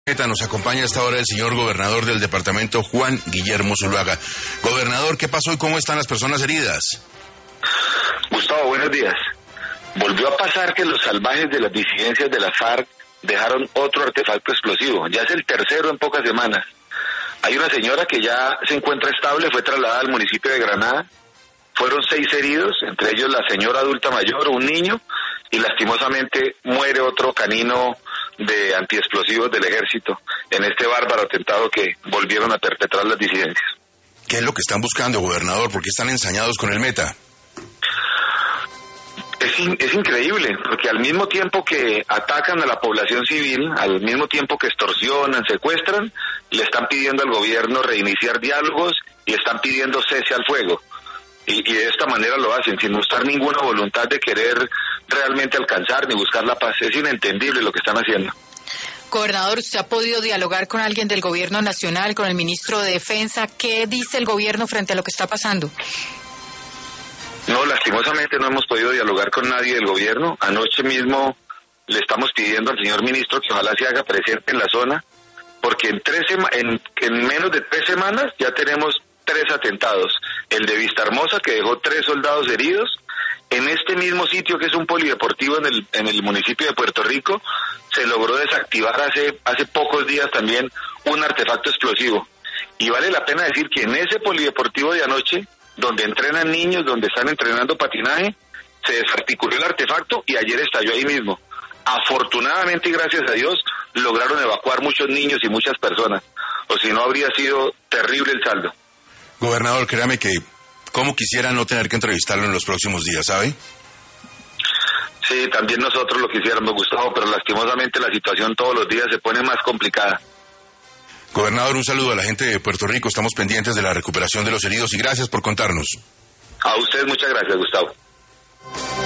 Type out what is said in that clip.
Nos acompaña a esta hora el señor gobernador del departamento, Juan Guillermo Zuluaga. Gobernador, ¿qué pasó y cómo están las personas heridas? Gustavo, buenos días. Volvió a pasar que los salvajes de las disidencias de la FARC dejaron otro artefacto explosivo. Ya es el tercero en pocas semanas. Hay una señora que ya se encuentra estable, fue trasladada al municipio de Granada. Fueron 6 heridos, entre ellos la señora adulta mayor, un niño, y lastimosamente muere otro canino de antiexplosivos del ejército en este bárbaro atentado que volvieron a perpetrar las disidencias. ¿Qué es lo que están buscando, gobernador? ¿Por qué están ensañados con el Meta? Es increíble, porque al mismo tiempo que atacan a la población civil, al mismo tiempo que extorsionan, secuestran, le están pidiendo al gobierno reiniciar diálogos y están pidiendo cese al fuego. Y de esta manera lo hacen, sin mostrar ninguna voluntad de querer realmente alcanzar ni buscar la paz. Es inentendible lo que están haciendo. Gobernador, ¿usted ha podido dialogar con alguien del gobierno nacional, con el ministro de Defensa? ¿Qué dice el gobierno frente a lo que está pasando? No, lastimosamente no hemos podido dialogar con nadie del gobierno. Anoche mismo le estamos pidiendo al señor ministro que ojalá se haga presente en la zona, porque en menos de 3 semanas ya tenemos 3 atentados. El de Vistahermosa, que dejó 3 soldados heridos. En este mismo sitio, que es un polideportivo en el municipio de Puerto Rico, se logró desactivar hace pocos días también un artefacto explosivo. Y vale la pena decir que en ese polideportivo de anoche, donde entrenan niños, donde están entrenando patinaje, se desarticuló el artefacto y ayer estalló ahí mismo. Afortunadamente y gracias a Dios lograron evacuar muchos niños y muchas personas, o si no habría sido terrible el saldo. Gobernador, créame que cómo quisiera no tener que entrevistarlo en los próximos días, ¿sabe? Sí, también nosotros lo quisiéramos, Gustavo, pero lastimosamente la situación todos los días se pone más complicada. Gobernador, un saludo a la gente de Puerto Rico, estamos pendientes de la recuperación de los heridos y gracias por contarnos. A usted muchas gracias, Gustavo.